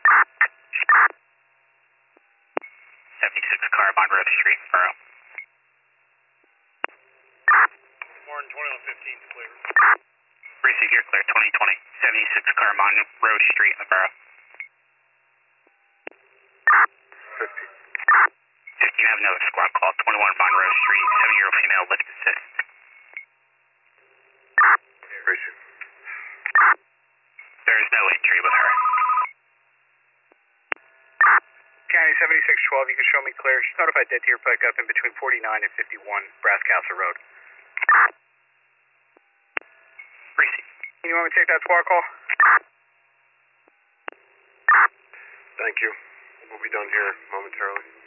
76 car on Road Street, Borough. Morning, 2115's clear. Precinct, you're clear, 2020. 76 car on Road Street in the Borough. 15, I have another squad call, 21 Bond Road Street, 7-year-old female, lift assist. There is no injury with her. County 7612, you can show me clear. She's notified dead to your pickup in between 49 and 51 Brass Castle Road. Precinct. You want me to take that squad call? Thank you. We'll be done here momentarily.